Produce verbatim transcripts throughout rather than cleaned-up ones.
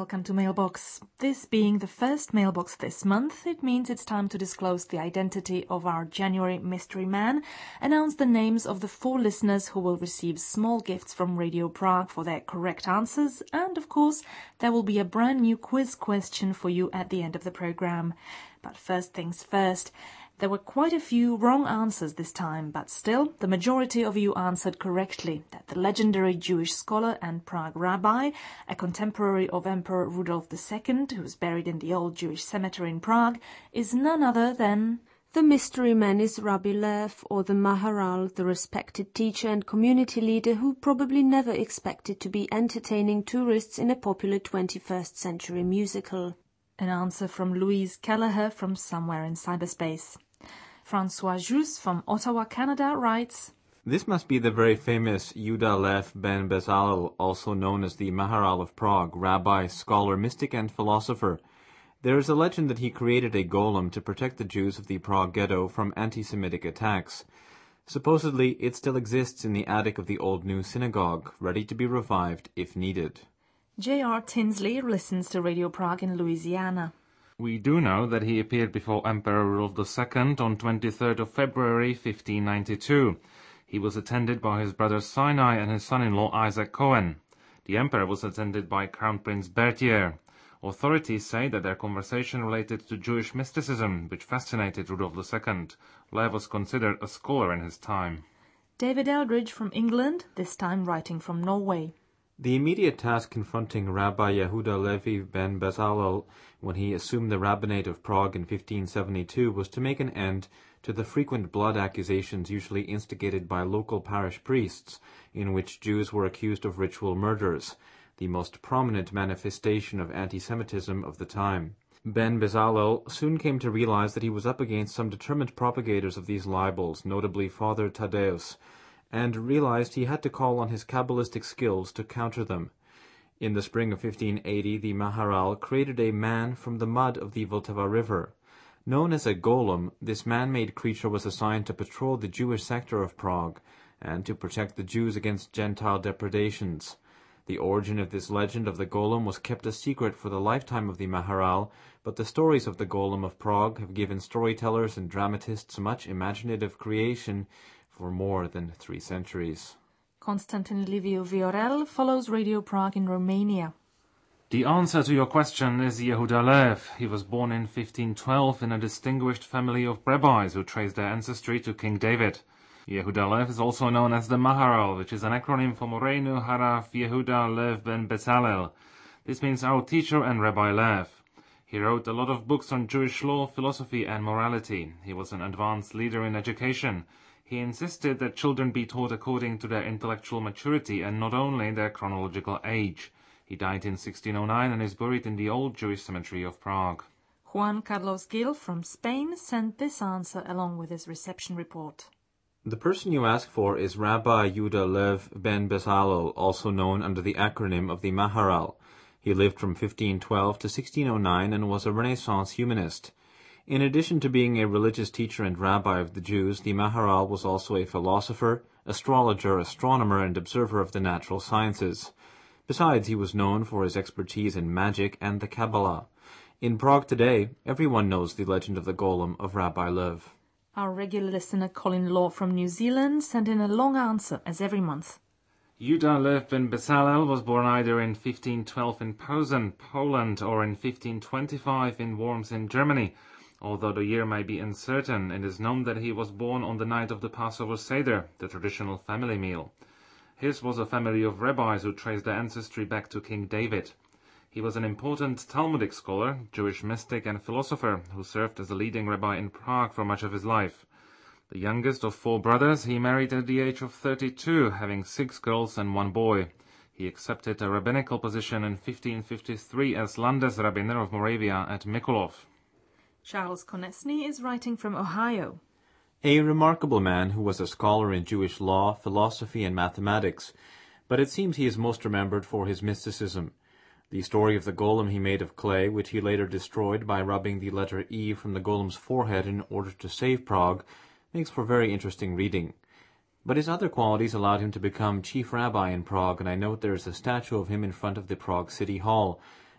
welcome to Mailbox. This being the first Mailbox this month, it means it's time to disclose the identity of our January mystery man, announce the names of the four listeners who will receive small gifts from Radio Prague for their correct answers, and of course, there will be a brand new quiz question for you at the end of the program. But first things first. There were quite a few wrong answers this time, but still, the majority of you answered correctly that the legendary Jewish scholar and Prague rabbi, a contemporary of Emperor Rudolf the Second, who was buried in the old Jewish cemetery in Prague, is none other than... The mystery man is Rabbi Lev, or the Maharal, the respected teacher and community leader who probably never expected to be entertaining tourists in a popular twenty-first century musical. An answer from Louise Kelleher from somewhere in cyberspace. Francois Jus from Ottawa, Canada writes, This must be the very famous Yehuda Lev ben Bezalel, also known as the Maharal of Prague, rabbi, scholar, mystic, and philosopher. There is a legend that he created a golem to protect the Jews of the Prague ghetto from anti-Semitic attacks. Supposedly, it still exists in the attic of the Old New Synagogue, ready to be revived if needed. J R Tinsley listens to Radio Prague in Louisiana. We do know that he appeared before Emperor Rudolf the Second on twenty-third of February fifteen ninety-two. He was attended by his brother Sinai and his son-in-law Isaac Cohen. The emperor was attended by Crown Prince Berthier. Authorities say that their conversation related to Jewish mysticism, which fascinated Rudolf the Second. Lev was considered a scholar in his time. David Eldridge from England, this time writing from Norway. The immediate task confronting Rabbi Yehuda Levi ben Bezalel when he assumed the rabbinate of Prague in fifteen seventy-two was to make an end to the frequent blood accusations usually instigated by local parish priests, in which Jews were accused of ritual murders, the most prominent manifestation of anti-Semitism of the time. Ben Bezalel soon came to realize that he was up against some determined propagators of these libels, notably Father Thaddeus, and realized he had to call on his Kabbalistic skills to counter them. In the spring of fifteen eighty, the Maharal created a man from the mud of the Vltava River. Known as a golem, this man-made creature was assigned to patrol the Jewish sector of Prague and to protect the Jews against Gentile depredations. The origin of this legend of the golem was kept a secret for the lifetime of the Maharal, but the stories of the golem of Prague have given storytellers and dramatists much imaginative creation for more than three centuries. Constantin Liviu Viorel follows Radio Prague in Romania. The answer to your question is Yehuda Lev. He was born in fifteen twelve in a distinguished family of rabbis who trace their ancestry to King David. Yehuda Lev is also known as the Maharal, which is an acronym for Moreinu Harav Yehuda Lev ben Bezalel. This means our teacher and Rabbi Lev. He wrote a lot of books on Jewish law, philosophy, and morality. He was an advanced leader in education. He insisted that children be taught according to their intellectual maturity and not only their chronological age. He died in sixteen oh nine and is buried in the old Jewish cemetery of Prague. Juan Carlos Gil from Spain sent this answer along with his reception report. The person you ask for is Rabbi Yehuda Lev ben Bezalel, also known under the acronym of the Maharal. He lived from fifteen twelve to sixteen oh nine and was a Renaissance humanist. In addition to being a religious teacher and rabbi of the Jews, the Maharal was also a philosopher, astrologer, astronomer, and observer of the natural sciences. Besides, he was known for his expertise in magic and the Kabbalah. In Prague today, everyone knows the legend of the golem of Rabbi Lev. Our regular listener Colin Law from New Zealand sent in a long answer, as every month. Yehuda Lev ben Bezalel was born either in fifteen twelve in Posen, Poland, or in fifteen twenty-five in Worms in Germany. Although the year may be uncertain, it is known that he was born on the night of the Passover Seder, the traditional family meal. His was a family of rabbis who traced their ancestry back to King David. He was an important Talmudic scholar, Jewish mystic and philosopher, who served as a leading rabbi in Prague for much of his life. The youngest of four brothers, he married at the age of thirty-two, having six girls and one boy. He accepted a rabbinical position in fifteen fifty-three as Landesrabbiner of Moravia at Mikulov. Charles Konecny is writing from Ohio. A remarkable man who was a scholar in Jewish law, philosophy, and mathematics, but it seems he is most remembered for his mysticism. The story of the golem he made of clay, which he later destroyed by rubbing the letter E from the golem's forehead in order to save Prague, makes for very interesting reading. But his other qualities allowed him to become chief rabbi in Prague, and I note there is a statue of him in front of the Prague City Hall,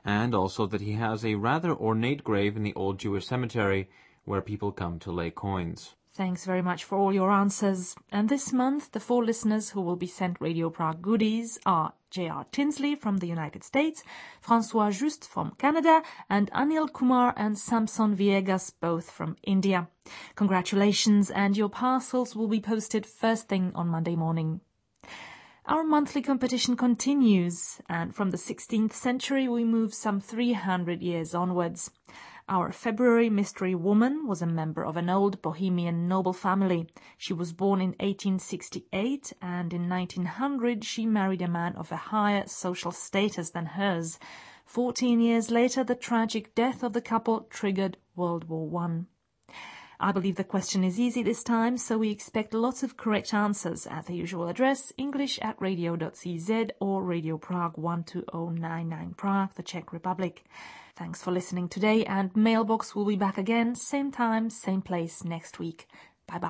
and also that he has a rather ornate grave in the old Jewish cemetery where people come to lay coins. Thanks very much for all your answers. And this month, the four listeners who will be sent Radio Prague goodies are J R Tinsley from the United States, François Just from Canada, and Anil Kumar and Samson Viegas, both from India. Congratulations, and your parcels will be posted first thing on Monday morning. Our monthly competition continues, and from the sixteenth century we move some three hundred years onwards. Our February mystery woman was a member of an old Bohemian noble family. She was born in eighteen sixty-eight, and in nineteen hundred she married a man of a higher social status than hers. Fourteen years later, the tragic death of the couple triggered World War One. I believe the question is easy this time, so we expect lots of correct answers at the usual address, english at radio dot c z or Radio Prague one two zero nine nine Prague, the Czech Republic. Thanks for listening today, and Mailbox will be back again, same time, same place next week.